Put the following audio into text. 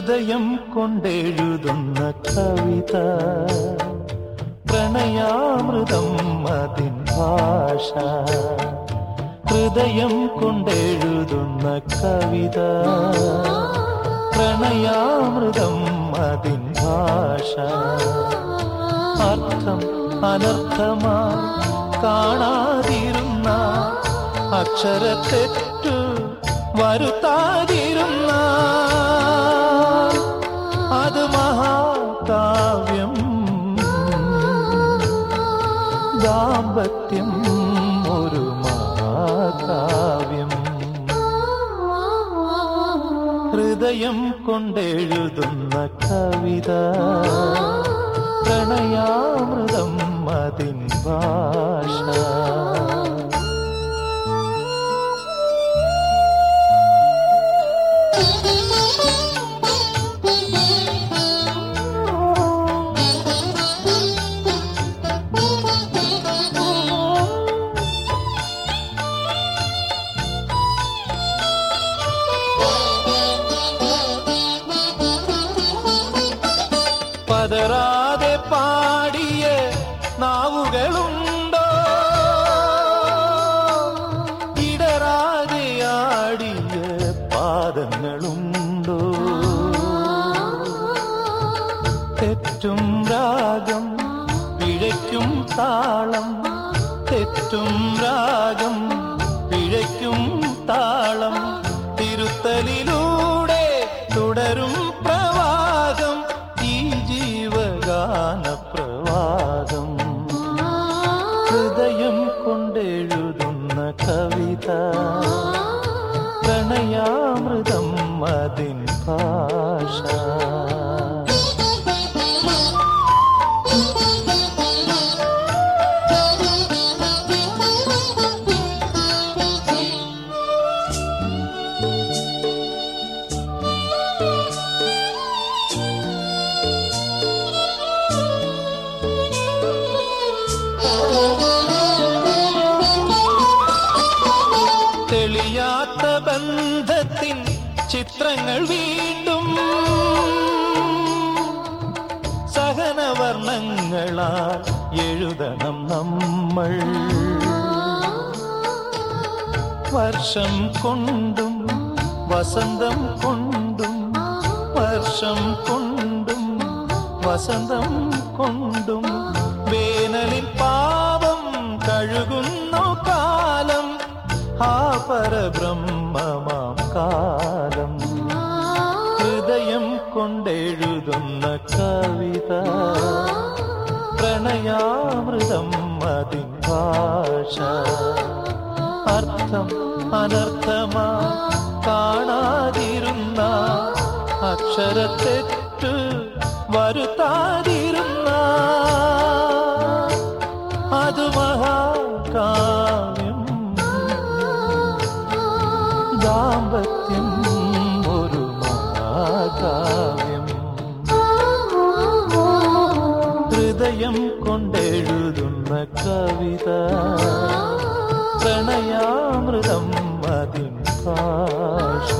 ഹൃദയം കൊണ്ടെഴുതുന്ന കവിത പ്രണയാമൃതം അതിൻ ഭാഷ. ഹൃദയം കൊണ്ടെഴുതുന്ന കവിത പ്രണയാമൃതം അതിൻ ഭാഷ. അർത്ഥം അനർത്ഥമായി കാണാതിരുന്ന അക്ഷരത്തെറ്റു വരുത്താതിരുന്ന അത് മഹാകാവ്യം. ദാമ്പത്യം ഒരു മഹാകാവ്യം. ഹൃദയം കൊണ്ടെഴുതുന്ന കവിത പ്രണയാമൃതം അതിൻ ഭാഷ. പതറാതെ പാടിയ നാവുകളുണ്ടോ, ഇടറാതെ ആടിയ പാദങ്ങളുണ്ടോ? തെറ്റും രാഗം പിഴയ്ക്കും താളം, തെറ്റും രാഗം പിഴയ്ക്കും താളം. തിരുത്തലിലൂടെ തുടരും പ്രവാഹം, ഈ ജീവഗാനപ്രവാഹം. ഹൃദയം കൊണ്ടെഴുതുന്ന കവിത പ്രണയാമൃതം അതിൻ ഭാഷ. തെളിയാത്ത ബന്ധത്തിൻ ചിത്രങ്ങൾ വീണ്ടും സഹനവർണ്ണങ്ങളാൽ എഴുതണം നമ്മൾ. വർഷം കൊണ്ടും വസന്തം കൊണ്ടും, വർഷം കൊണ്ടും വസന്തം കൊണ്ടും വേനലിൻ പാപം കഴുകുന്നു കാലം, ആ പരബ്രഹ്മമാം കാലം. ഹൃദയം കൊണ്ടെഴുതുന്ന കവിത പ്രണയാമൃതം അതിൻ ഭാഷ. അർത്ഥം അനർത്ഥമായി കാണാതിരുന്ന അക്ഷരത്തെറ്റു വരുത്താതിരുന്ന അത് മഹാകാവ്യം. ദാമ്പത്യം ഒരു മഹാകാവ്യം. ഹൃദയം കൊണ്ടെഴുതുന്ന കവിത പ്രണയാമൃതം അതിൻ ഭാഷ.